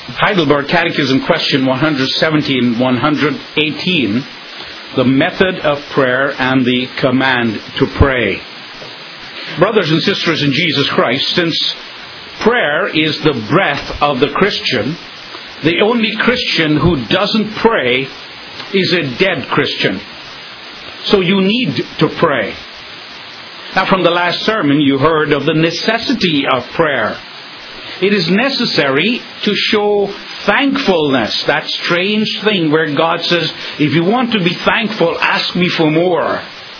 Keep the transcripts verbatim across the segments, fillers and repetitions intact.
Heidelberg Catechism question one hundred seventeen, one hundred eighteen, the method of prayer and the command to pray. Brothers and sisters in Jesus Christ, since prayer is the breath of the Christian, the only Christian who doesn't pray is a dead Christian. So you need to pray. Now, from the last sermon, you heard of the necessity of prayer. It is necessary to show thankfulness, that strange thing where God says, if you want to be thankful, ask me for more.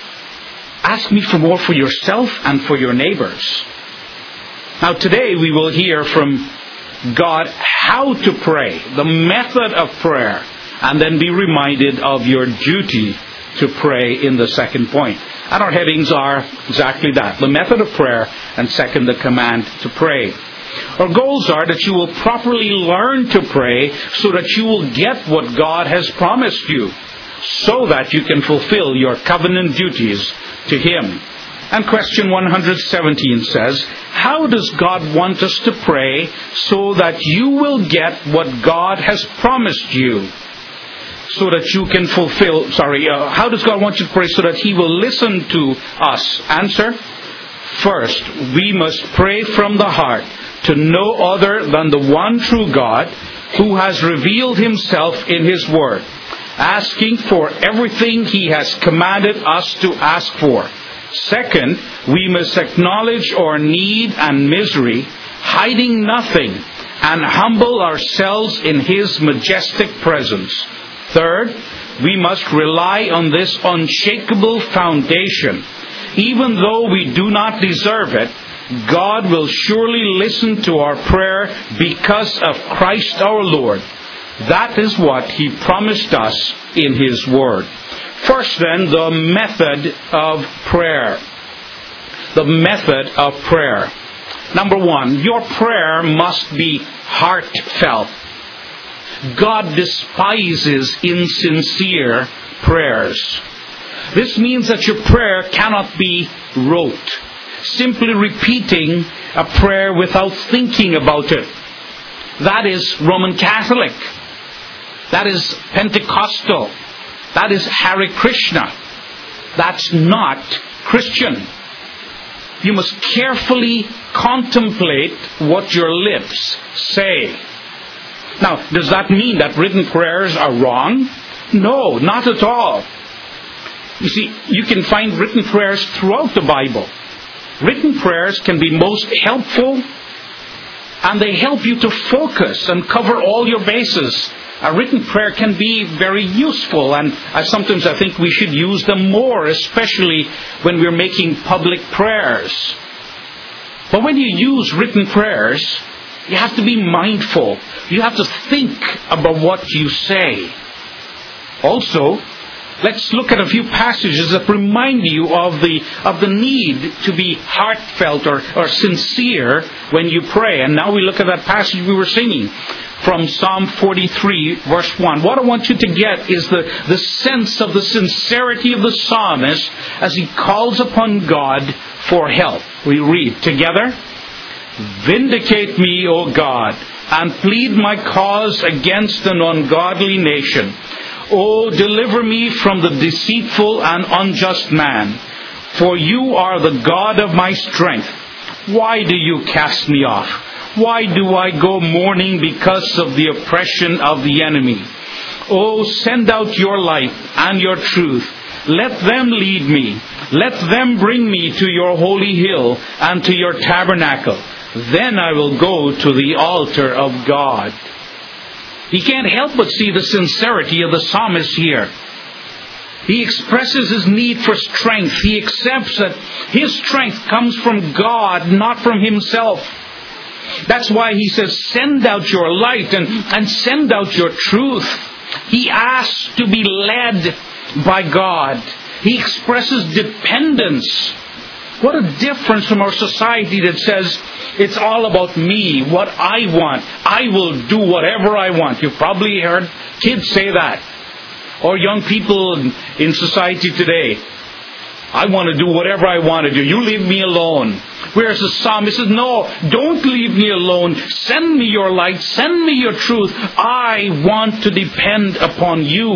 Ask me for more for yourself and for your neighbors. Now, today we will hear from God how to pray, the method of prayer, and then be reminded of your duty to pray in the second point. And our headings are exactly that, the method of prayer, and second, the command to pray. Our goals are that you will properly learn to pray so that you will get what God has promised you, so that you can fulfill your covenant duties to Him. And question one hundred seventeen says, how does God want us to pray so that you will get what God has promised you? So that you can fulfill, sorry, uh, how does God want you to pray so that He will listen to us? Answer, first, we must pray from the heart to no other than the one true God who has revealed Himself in His Word, asking for everything He has commanded us to ask for. Second, we must acknowledge our need and misery, hiding nothing, and humble ourselves in His majestic presence. Third, we must rely on this unshakable foundation. Even though we do not deserve it, God will surely listen to our prayer because of Christ our Lord. That is what He promised us in His Word. First then, the method of prayer. The method of prayer. Number one, your prayer must be heartfelt. God despises insincere prayers. This means that your prayer cannot be rote, simply repeating a prayer without thinking about it. That is Roman Catholic. That is Pentecostal. That is Hare Krishna. That's not Christian. You must carefully contemplate what your lips say. Now, does that mean that written prayers are wrong? No, not at all. You see, you can find written prayers throughout the Bible. Written prayers can be most helpful, and they help you to focus and cover all your bases. A written prayer can be very useful, and I sometimes I think we should use them more, especially when we're making public prayers. But when you use written prayers, you have to be mindful. You have to think about what you say. Also, let's look at a few passages that remind you of the of the need to be heartfelt or, or sincere when you pray. And now we look at that passage we were singing from Psalm forty-three, verse one. What I want you to get is the, the sense of the sincerity of the psalmist as he calls upon God for help. We read together, "Vindicate me, O God, and plead my cause against an ungodly nation. O deliver me from the deceitful and unjust man, for you are the God of my strength. Why do you cast me off? Why do I go mourning because of the oppression of the enemy? O send out your light and your truth. Let them lead me. Let them bring me to your holy hill and to your tabernacle. Then I will go to the altar of God." He can't help but see the sincerity of the psalmist here. He expresses his need for strength. He accepts that his strength comes from God, not from himself. That's why he says, send out your light and, and send out your truth. He asks to be led by God. He expresses dependence. What a difference from our society that says, it's all about me, what I want. I will do whatever I want. You've probably heard kids say that. Or young people in society today. I want to do whatever I want to do. You leave me alone. Whereas the psalmist says, no, don't leave me alone. Send me your light. Send me your truth. I want to depend upon you.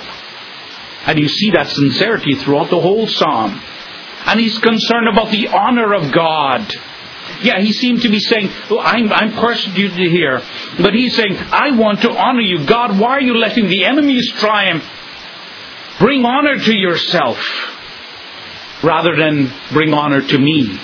And you see that sincerity throughout the whole psalm. And he's concerned about the honor of God. Yeah, he seemed to be saying, oh, I'm, I'm persecuted here. But he's saying, I want to honor you. God, why are you letting the enemies triumph? Bring honor to yourself rather than bring honor to me.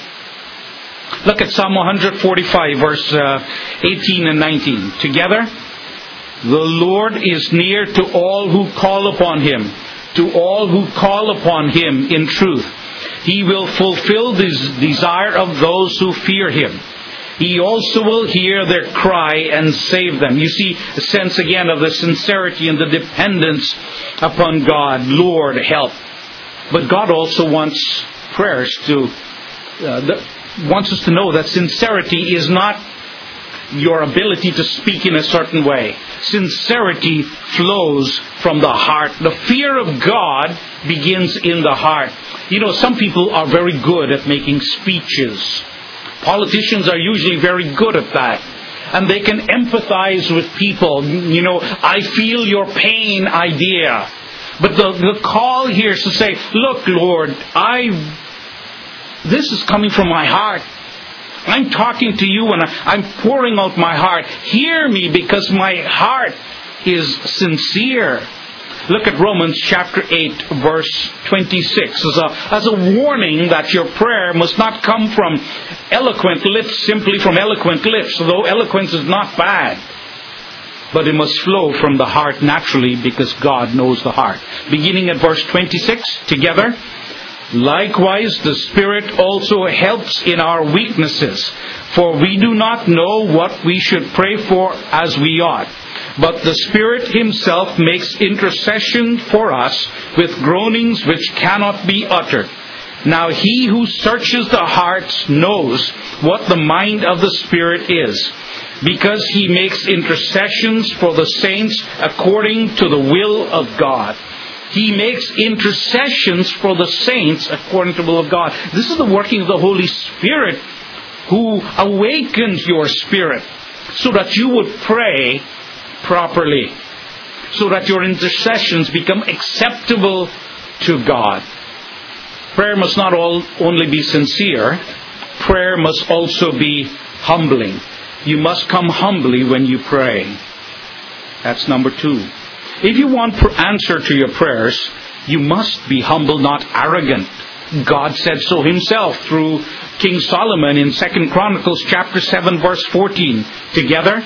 Look at Psalm one forty-five, verse uh, eighteen and nineteen. Together, the Lord is near to all who call upon Him, to all who call upon Him in truth. He will fulfill the desire of those who fear Him. He also will hear their cry and save them. You see a sense again of the sincerity and the dependence upon God. Lord, help. But God also wants prayers to, uh, the, wants us to know that sincerity is not your ability to speak in a certain way. Sincerity flows from the heart. The fear of God begins in the heart. You know, some people are very good at making speeches. Politicians are usually very good at that. And they can empathize with people. You know, I feel your pain idea. But the, the call here is to say, look, Lord, I, this is coming from my heart. I'm talking to you and I'm pouring out my heart. Hear me because my heart is sincere. Look at Romans chapter eight, verse twenty-six, as a, as a warning that your prayer must not come from eloquent lips, simply from eloquent lips, though eloquence is not bad. But it must flow from the heart naturally because God knows the heart. Beginning at verse twenty-six, together. Likewise, the Spirit also helps in our weaknesses, for we do not know what we should pray for as we ought. But the Spirit Himself makes intercession for us with groanings which cannot be uttered. Now He who searches the hearts knows what the mind of the Spirit is, because He makes intercessions for the saints according to the will of God. He makes intercessions for the saints according to the will of God. This is the working of the Holy Spirit who awakens your spirit so that you would pray properly, so that your intercessions become acceptable to God. Prayer must not all, only be sincere. Prayer must also be humbling. You must come humbly when you pray. That's number two. If you want answer to your prayers, you must be humble, not arrogant. God said so Himself through King Solomon in Second Chronicles chapter seven, verse fourteen. Together,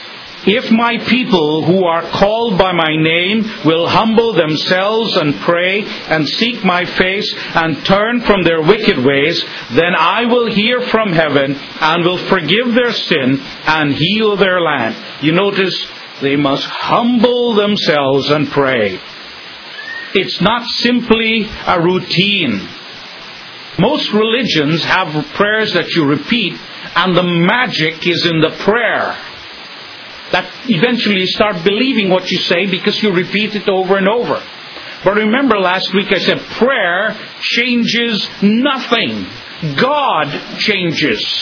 if my people who are called by my name will humble themselves and pray and seek my face and turn from their wicked ways, then I will hear from heaven and will forgive their sin and heal their land. You notice, they must humble themselves and pray. It's not simply a routine. Most religions have prayers that you repeat, and the magic is in the prayer. That eventually you start believing what you say because you repeat it over and over. But remember last week I said prayer changes nothing. God changes.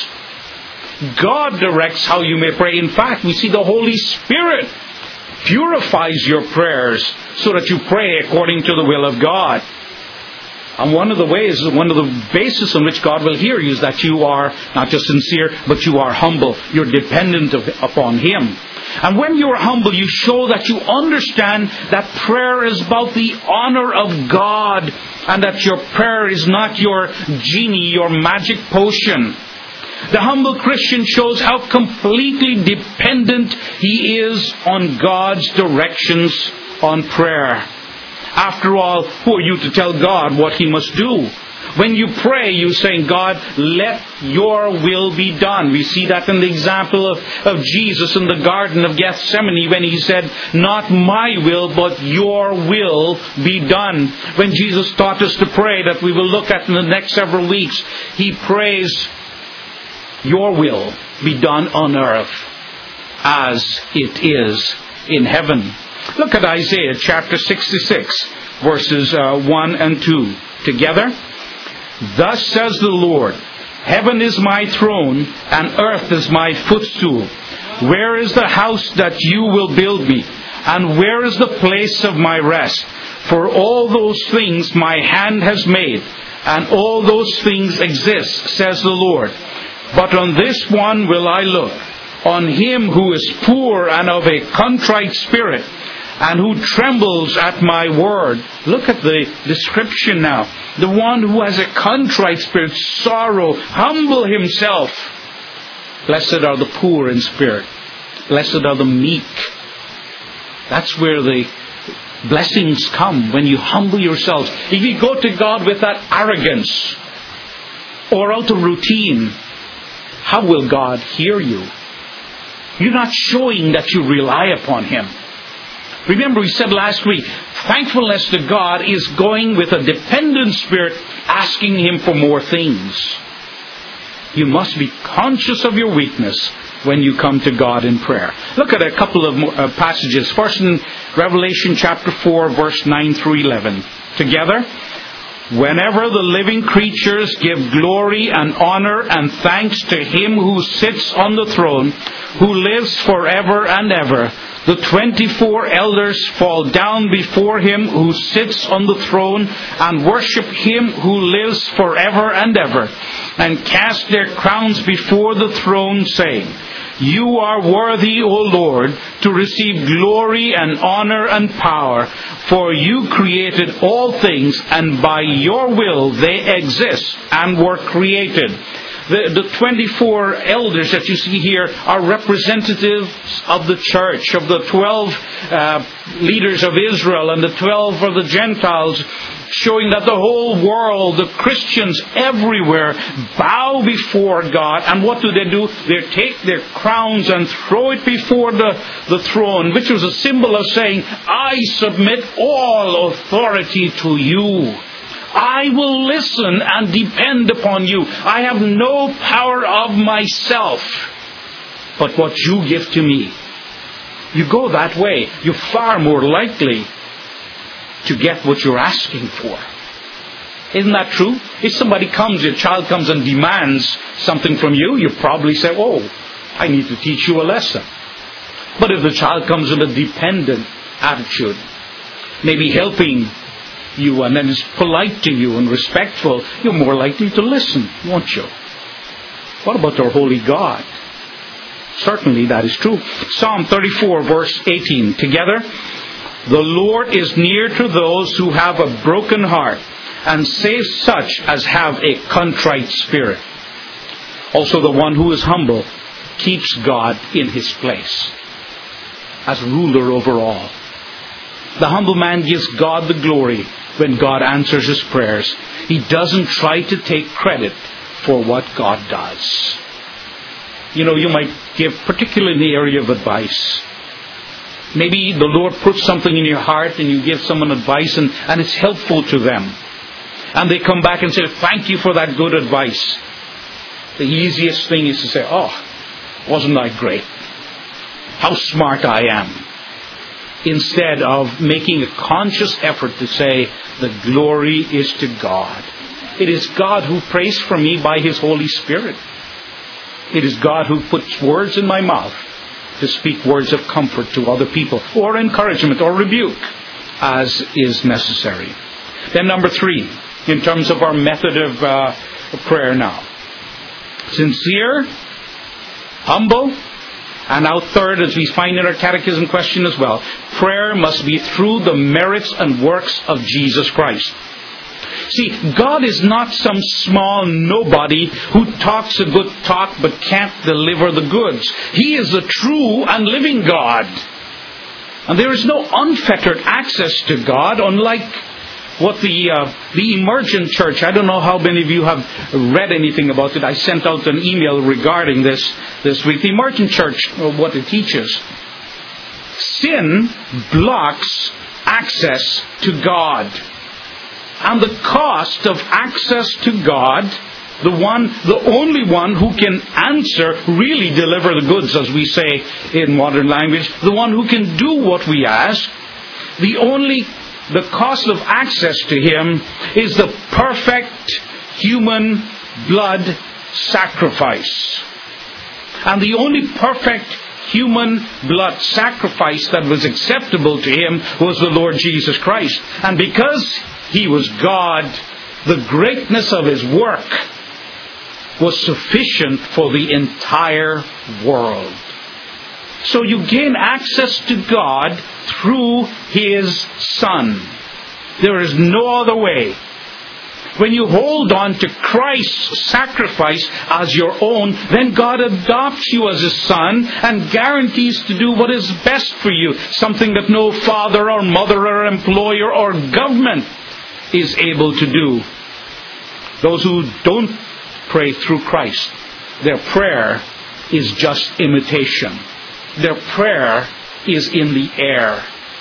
God directs how you may pray. In fact, we see the Holy Spirit purifies your prayers so that you pray according to the will of God. And one of the ways, one of the basis on which God will hear you is that you are not just sincere, but you are humble. You're dependent of, upon Him. And when you are humble, you show that you understand that prayer is about the honor of God, and that your prayer is not your genie, your magic potion. The humble Christian shows how completely dependent he is on God's directions on prayer. After all, who are you to tell God what He must do? When you pray, you're saying, God, let your will be done. We see that in the example of, of Jesus in the Garden of Gethsemane when He said, not my will, but your will be done. When Jesus taught us to pray, that we will look at in the next several weeks, He prays, your will be done on earth as it is in heaven. Look at Isaiah chapter sixty-six, verses uh, one and two. Together, Thus says the Lord, heaven is my throne, and earth is my footstool. Where is the house that you will build me? And where is the place of my rest? For all those things my hand has made, and all those things exist, says the Lord. But on this one will I look, on him who is poor and of a contrite spirit, and who trembles at my word. Look at the description now. The one who has a contrite spirit, sorrow, humble himself. Blessed are the poor in spirit. Blessed are the meek. That's where the blessings come, when you humble yourselves. If you go to God with that arrogance or out of routine, how will God hear you? You're not showing that you rely upon Him. Remember, we said last week, thankfulness to God is going with a dependent spirit, asking Him for more things. You must be conscious of your weakness when you come to God in prayer. Look at a couple of uh, passages. First in Revelation chapter four, verse nine through eleven. Together. Whenever the living creatures give glory and honor and thanks to Him who sits on the throne, who lives forever and ever, the twenty-four elders fall down before Him who sits on the throne and worship Him who lives forever and ever, and cast their crowns before the throne, saying, You are worthy, O Lord, to receive glory and honor and power, for you created all things, and by your will they exist and were created. The, the twenty-four elders that you see here are representatives of the church, of the twelve uh, leaders of Israel and the twelve of the Gentiles, showing that the whole world, the Christians everywhere, bow before God. And what do they do? They take their crowns and throw it before the, the throne, which was a symbol of saying, I submit all authority to you. I will listen and depend upon you. I have no power of myself, but what you give to me. You go that way, you're far more likely to get what you're asking for. Isn't that true? If somebody comes, your child comes and demands something from you, you probably say, oh, I need to teach you a lesson. But if the child comes with a dependent attitude, maybe helping you and then is polite to you and respectful, you're more likely to listen, won't you? What about our holy God? Certainly that is true. Psalm thirty-four, verse eighteen. Together, the Lord is near to those who have a broken heart, and saves such as have a contrite spirit. Also, the one who is humble keeps God in His place as ruler over all. The humble man gives God the glory when God answers his prayers. He doesn't try to take credit for what God does. You know, you might give, particularly in the area of advice. Maybe the Lord puts something in your heart and you give someone advice and, and it's helpful to them. And they come back and say, thank you for that good advice. The easiest thing is to say, oh, wasn't I great? How smart I am. Instead of making a conscious effort to say, the glory is to God. It is God who prays for me by His Holy Spirit. It is God who puts words in my mouth to speak words of comfort to other people, or encouragement, or rebuke, as is necessary. Then number three, in terms of our method of uh, prayer now. Sincere, humble, and now third, as we find in our catechism question as well, prayer must be through the merits and works of Jesus Christ. See, God is not some small nobody who talks a good talk but can't deliver the goods. He is a true and living God. And there is no unfettered access to God, unlike what the uh, the Emergent Church, I don't know how many of you have read anything about it. I sent out an email regarding this this week. The Emergent Church, what it teaches. Sin blocks access to God. And the cost of access to God, the one, the only one who can answer, really deliver the goods, as we say in modern language, the one who can do what we ask, the only, the cost of access to Him is the perfect human blood sacrifice. And the only perfect human blood sacrifice that was acceptable to him was the Lord Jesus Christ. And because he was God, the greatness of his work was sufficient for the entire world. So you gain access to God through his Son. There is no other way. When you hold on to Christ's sacrifice as your own, then God adopts you as his son and guarantees to do what is best for you, something that no father or mother or employer or government is able to do. Those who don't pray through Christ, their prayer is just imitation. Their prayer is in the air.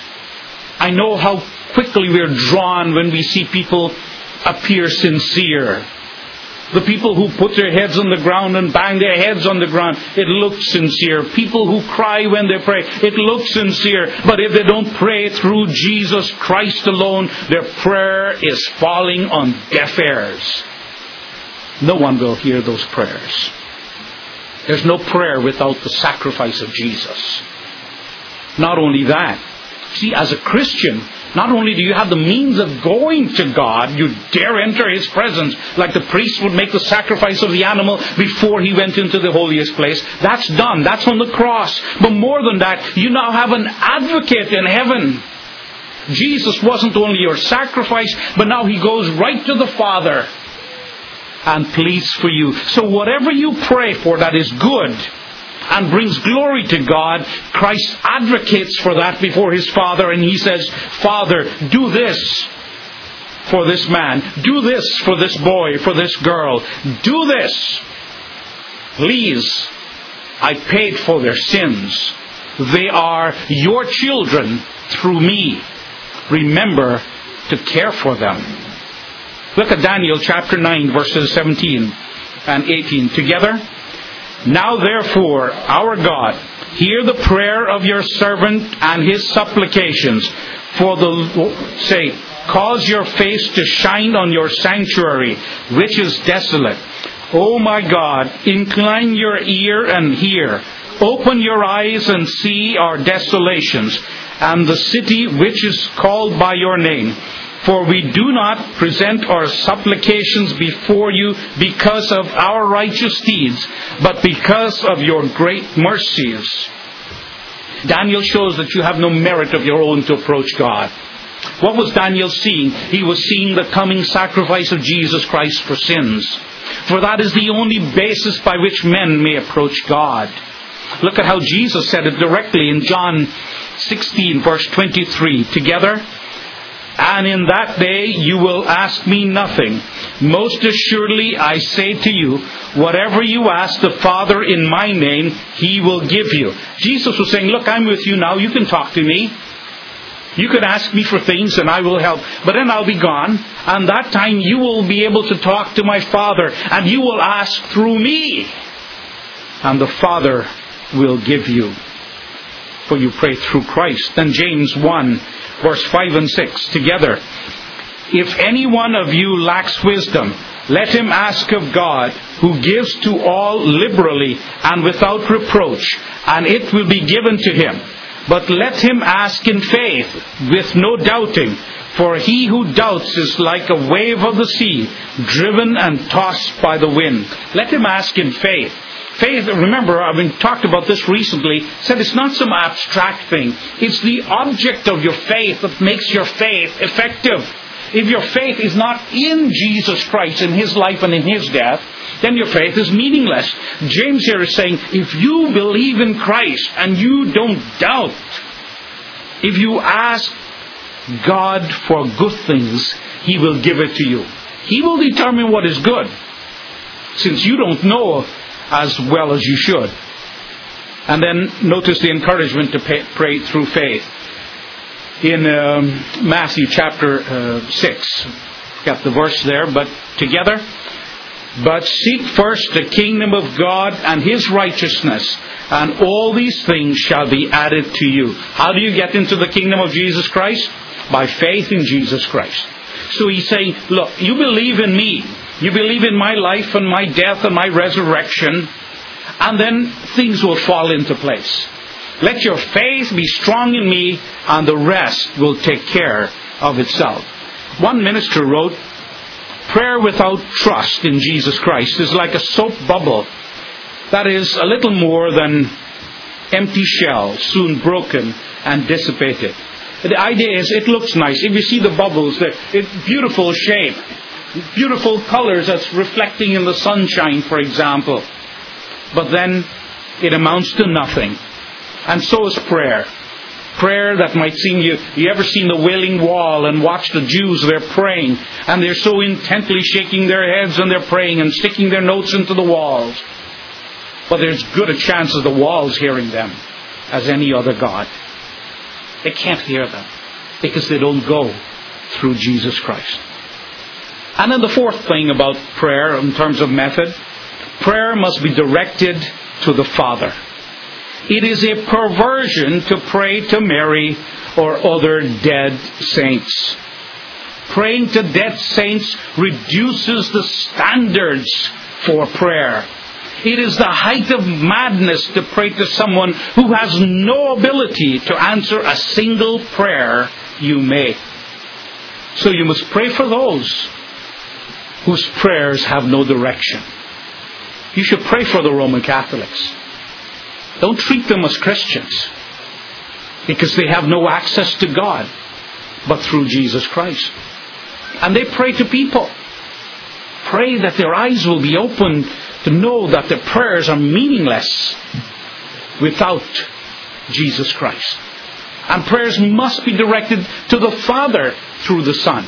I know how quickly we're drawn when we see people appear sincere. The people who put their heads on the ground and bang their heads on the ground, it looks sincere. People who cry when they pray, it looks sincere. But if they don't pray through Jesus Christ alone, their prayer is falling on deaf ears. No one will hear those prayers. There's no prayer without the sacrifice of Jesus. Not only that, see, as a Christian, not only do you have the means of going to God, you dare enter his presence, like the priest would make the sacrifice of the animal before he went into the holiest place. That's done. That's on the cross. But more than that, you now have an advocate in heaven. Jesus wasn't only your sacrifice, but now he goes right to the Father and pleads for you. So whatever you pray for that is good and brings glory to God, Christ advocates for that before his Father, and he says, Father, do this for this man. Do this for this boy, for this girl. Do this. Please, I paid for their sins. They are your children through me. Remember to care for them. Look at Daniel chapter nine, verses seventeen and eighteen together. Now therefore, our God, hear the prayer of your servant and his supplications for the sake. Cause your face to shine on your sanctuary, which is desolate. O my God, incline your ear and hear. Open your eyes and see our desolations, and the city which is called by your name. For we do not present our supplications before you because of our righteous deeds, but because of your great mercies. Daniel shows that you have no merit of your own to approach God. What was Daniel seeing? He was seeing the coming sacrifice of Jesus Christ for sins. For that is the only basis by which men may approach God. Look at how Jesus said it directly in John sixteen, verse twenty-three. Together. And in that day you will ask me nothing. Most assuredly I say to you, whatever you ask the Father in my name, he will give you. Jesus was saying, look, I'm with you now. You can talk to me. You can ask me for things and I will help. But then I'll be gone. And that time you will be able to talk to my Father. And you will ask through me. And the Father will give you. For you pray through Christ. Then James one, verse five and six, together. If any one of you lacks wisdom, let him ask of God, who gives to all liberally and without reproach, and it will be given to him. But let him ask in faith, with no doubting. For he who doubts is like a wave of the sea, driven and tossed by the wind. Let him ask in faith. Faith, remember, I've been talked about this recently, said it's not some abstract thing. It's the object of your faith that makes your faith effective. If your faith is not in Jesus Christ, in his life and in his death, then your faith is meaningless. James here is saying, if you believe in Christ and you don't doubt, if you ask God for good things, he will give it to you. He will determine what is good, since you don't know as well as you should. And then notice the encouragement to pay, pray through faith. In um, Matthew chapter uh, six, got the verse there, but together. But seek first the kingdom of God and his righteousness, and all these things shall be added to you. How do you get into the kingdom of Jesus Christ? By faith in Jesus Christ. So he's saying, look, you believe in me. You believe in my life and my death and my resurrection, and then things will fall into place. Let your faith be strong in me, and the rest will take care of itself. One minister wrote, prayer without trust in Jesus Christ is like a soap bubble that is a little more than empty shell, soon broken and dissipated. The idea is it looks nice. If you see the bubbles, they're it's beautiful shape, beautiful colors that's reflecting in the sunshine, for example. But then it amounts to nothing. And so is prayer. Prayer that might seem, you, you ever seen the Wailing Wall and watch the Jews, they're praying, and they're so intently shaking their heads and they're praying and sticking their notes into the walls. But there's good a chance of the walls hearing them as any other God. They can't hear them because they don't go through Jesus Christ. And then the fourth thing about prayer in terms of method, prayer must be directed to the Father. It is a perversion to pray to Mary or other dead saints. Praying to dead saints reduces the standards for prayer. It is the height of madness to pray to someone who has no ability to answer a single prayer you make. So you must pray for those whose prayers have no direction. You should pray for the Roman Catholics. Don't treat them as Christians because they have no access to God but through Jesus Christ. And they pray to people. Pray that their eyes will be opened to know that their prayers are meaningless without Jesus Christ. And prayers must be directed to the Father through the Son.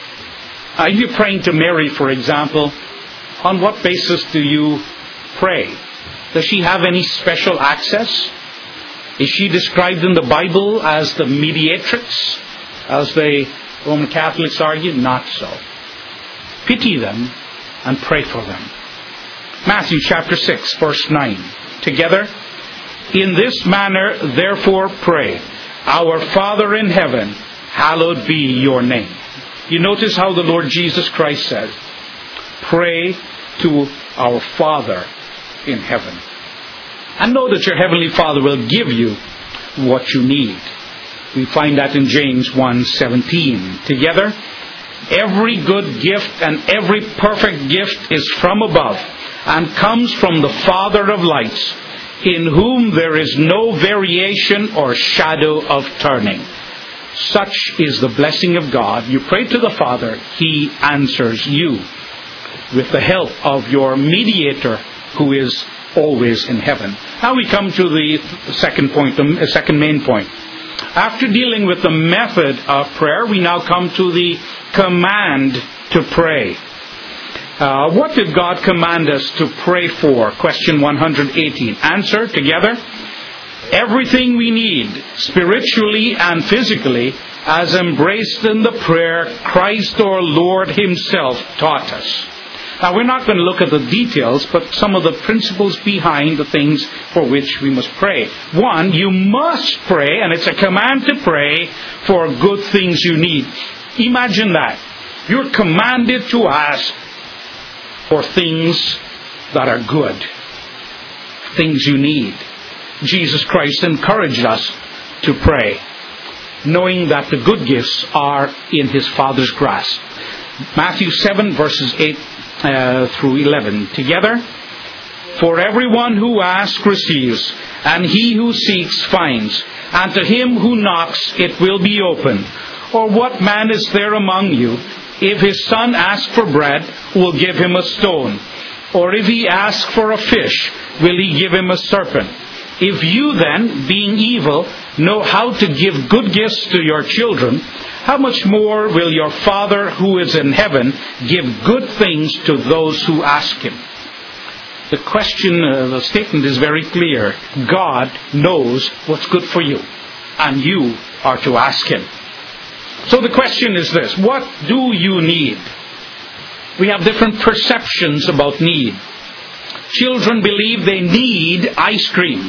Uh, if you're praying to Mary, for example, on what basis do you pray? Does she have any special access? Is she described in the Bible as the mediatrix, as the Roman Catholics argue? Not so. Pity them and pray for them. Matthew chapter six, verse nine. Together, in this manner, therefore, pray. Our Father in heaven, hallowed be your name. You notice how the Lord Jesus Christ says, pray to our Father in heaven. And know that your Heavenly Father will give you what you need. We find that in James one seventeen. Together, every good gift and every perfect gift is from above and comes from the Father of lights, in whom there is no variation or shadow of turning. Such is the blessing of God. You pray to the Father, He answers you with the help of your mediator who is always in heaven. Now we come to the second point, the second main point. After dealing with the method of prayer, we now come to the command to pray. Uh, what did God command us to pray for? Question one hundred eighteen. Answer together. Everything we need, spiritually and physically, as embraced in the prayer Christ our Lord Himself taught us. Now, we're not going to look at the details, but some of the principles behind the things for which we must pray. One, you must pray, and it's a command to pray for good things you need. Imagine that. You're commanded to ask for things that are good, things you need. Jesus Christ encouraged us to pray, knowing that the good gifts are in His Father's grasp. Matthew seven, verses eight uh, through eleven. Together, for everyone who asks receives, and he who seeks finds, and to him who knocks it will be opened. Or what man is there among you, if his son asks for bread, will give him a stone? Or if he asks for a fish, will he give him a serpent? If you then, being evil, know how to give good gifts to your children, how much more will your Father who is in heaven give good things to those who ask Him? The question, uh, the statement is very clear. God knows what's good for you, and you are to ask Him. So the question is this: what do you need? We have different perceptions about need. Children believe they need ice cream.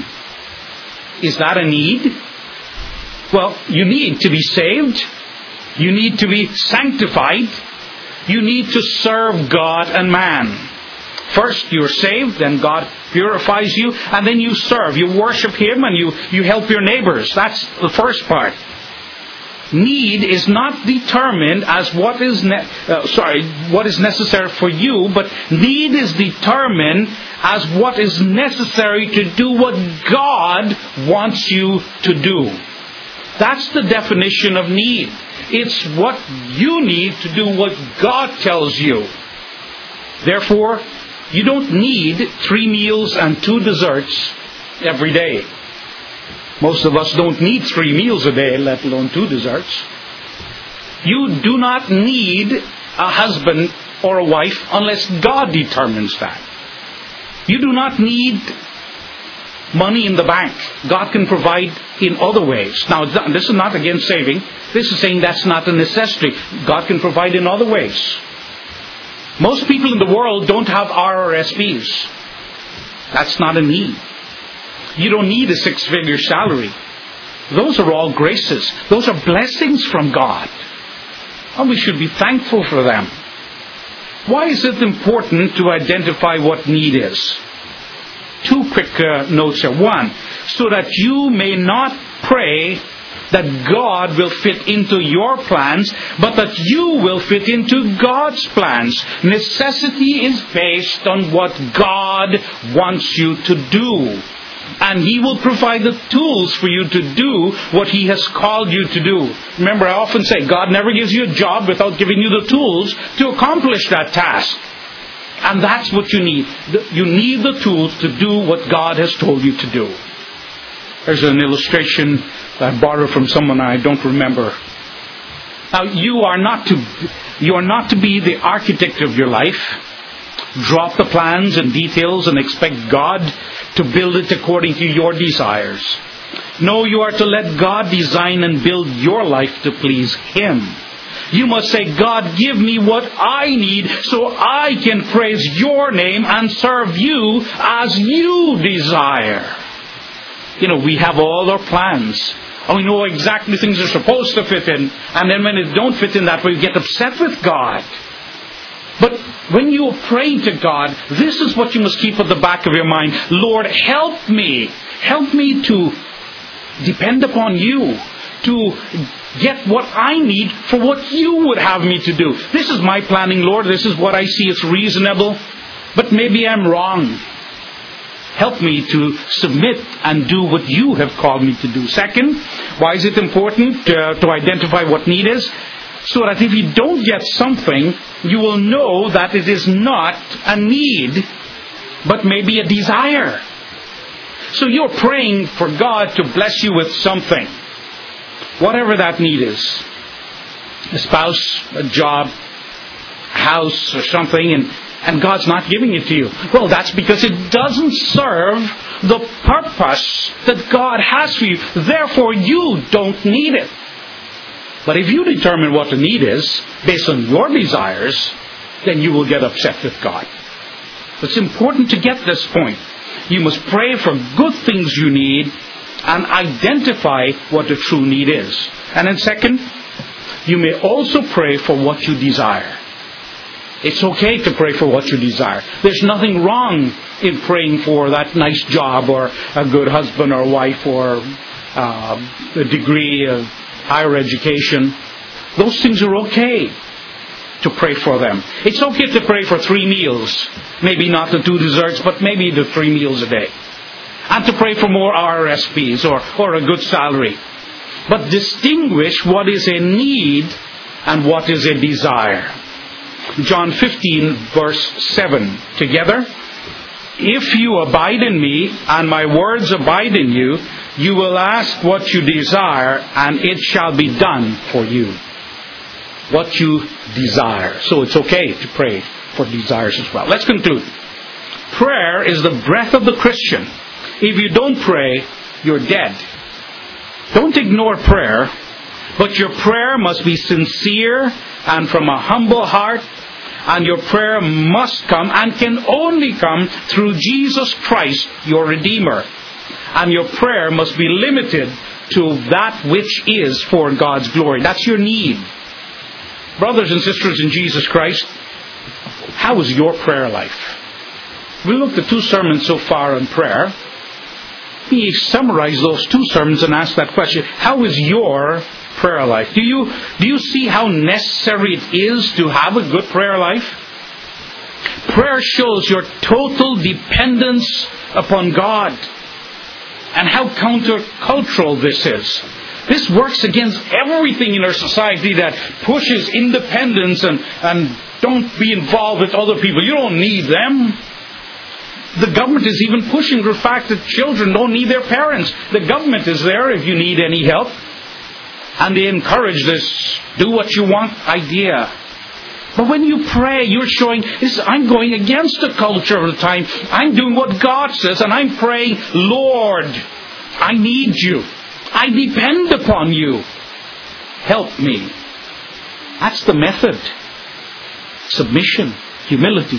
Is that a need? Well, you need to be saved. You need to be sanctified. You need to serve God and man. First, you're saved, then God purifies you, and then you serve. You worship Him, and you, you help your neighbors. That's the first part. Need is not determined as what is ne- uh, sorry what is necessary for you, but need is determined as what is necessary to do what God wants you to do. That's the definition of need. It's what you need to do what God tells you. Therefore, you don't need three meals and two desserts every day. Most of us don't need three meals a day, let alone two desserts. You do not need a husband or a wife unless God determines that. You do not need money in the bank. God can provide in other ways. Now, this is not against saving. This is saying that's not a necessity. God can provide in other ways. Most people in the world don't have R R S Ps. That's not a need. You don't need a six-figure salary. Those are all graces. Those are blessings from God. And we should be thankful for them. Why is it important to identify what need is? Two quick uh, notes here. One, so that you may not pray that God will fit into your plans, but that you will fit into God's plans. Necessity is based on what God wants you to do. And He will provide the tools for you to do what He has called you to do. Remember, I often say, God never gives you a job without giving you the tools to accomplish that task. And that's what you need. You need the tools to do what God has told you to do. There's an illustration that I borrowed from someone I don't remember. Now, you are not to, you are not to be the architect of your life. Drop the plans and details and expect God to build it according to your desires. No, you are to let God design and build your life to please Him. You must say, God, give me what I need so I can praise your name and serve you as you desire. You know, we have all our plans. And we know exactly things are supposed to fit in. And then when it don't fit in that way, we get upset with God. But when you pray to God, this is what you must keep at the back of your mind. Lord, help me. Help me to depend upon you. To get what I need for what you would have me to do. This is my planning, Lord. This is what I see as reasonable. But maybe I'm wrong. Help me to submit and do what you have called me to do. Second, why is it important uh, to identify what need is? So that if you don't get something, you will know that it is not a need, but maybe a desire. So you're praying for God to bless you with something. Whatever that need is. A spouse, a job, a house or something, and, and God's not giving it to you. Well, that's because it doesn't serve the purpose that God has for you. Therefore, you don't need it. But if you determine what the need is, based on your desires, then you will get upset with God. It's important to get this point. You must pray for good things you need and identify what the true need is. And then second, you may also pray for what you desire. It's okay to pray for what you desire. There's nothing wrong in praying for that nice job or a good husband or wife or uh, a degree of higher education. Those things are okay to pray for them. It's okay to pray for three meals. Maybe not the two desserts, but maybe the three meals a day. And to pray for more R R S Ps or, or a good salary. But distinguish what is a need and what is a desire. John fifteen verse seven. Together. If you abide in me and my words abide in you, you will ask what you desire and it shall be done for you. What you desire. So it's okay to pray for desires as well. Let's conclude. Prayer is the breath of the Christian. If you don't pray, you're dead. Don't ignore prayer, but your prayer must be sincere and from a humble heart, and your prayer must come and can only come through Jesus Christ, your Redeemer. And your prayer must be limited to that which is for God's glory. That's your need. Brothers and sisters in Jesus Christ, how is your prayer life? We looked at two sermons so far on prayer. Let me summarize those two sermons and ask that question. How is your prayer life? Do you, do you see how necessary it is to have a good prayer life? Prayer shows your total dependence upon God. And how countercultural this is. This works against everything in our society that pushes independence and, and don't be involved with other people. You don't need them. The government is even pushing the fact that children don't need their parents. The government is there if you need any help. And they encourage this do what you want idea. But when you pray, you're showing, this, I'm going against the culture of the time. I'm doing what God says, and I'm praying, Lord, I need you. I depend upon you. Help me. That's the method. Submission, humility,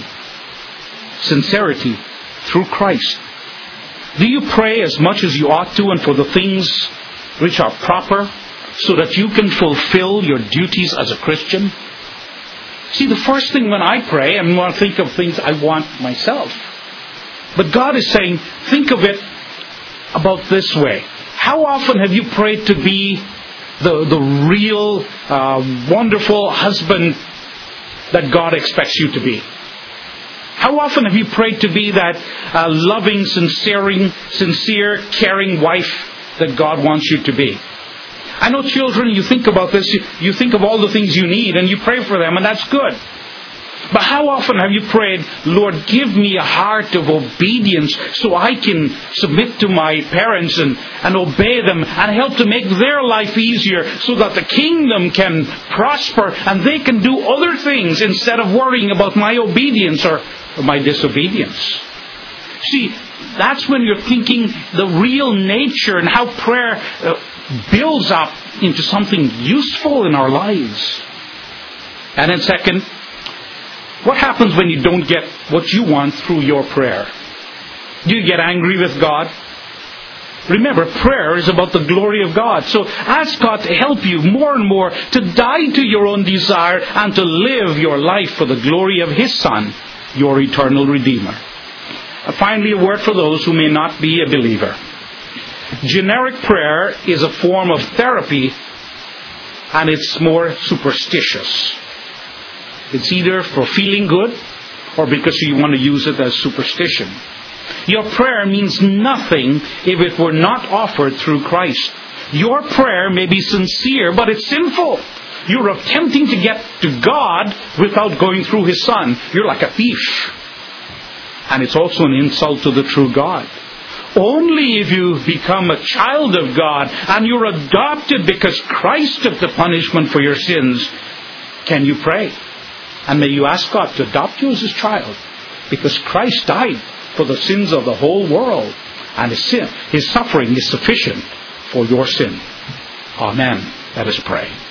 sincerity through Christ. Do you pray as much as you ought to and for the things which are proper so that you can fulfill your duties as a Christian? See, the first thing when I pray, I'm going to think of things I want myself. But God is saying, think of it about this way. How often have you prayed to be the, the real, uh, wonderful husband that God expects you to be? How often have you prayed to be that uh, loving, sincere, sincere, caring wife that God wants you to be? I know children, you think about this, you, you think of all the things you need and you pray for them, and that's good. But how often have you prayed, Lord, give me a heart of obedience so I can submit to my parents and, and obey them and help to make their life easier so that the kingdom can prosper and they can do other things instead of worrying about my obedience or, or my disobedience? See, that's when you're thinking the real nature and how prayer uh, builds up into something useful in our lives. And then second, what happens when you don't get what you want through your prayer? Do you get angry with God? Remember, prayer is about the glory of God. So ask God to help you more and more to die to your own desire and to live your life for the glory of His Son, your eternal Redeemer. Finally, a word for those who may not be a believer. Generic prayer is a form of therapy, and it's more superstitious. It's either for feeling good or because you want to use it as superstition. Your prayer means nothing if it were not offered through Christ. Your prayer may be sincere, but it's sinful. You're attempting to get to God without going through His Son. You're like a thief. And it's also an insult to the true God. Only if you become a child of God and you're adopted because Christ took the punishment for your sins, can you pray. And may you ask God to adopt you as His child, because Christ died for the sins of the whole world, and His sin, His suffering is sufficient for your sin. Amen. Let us pray.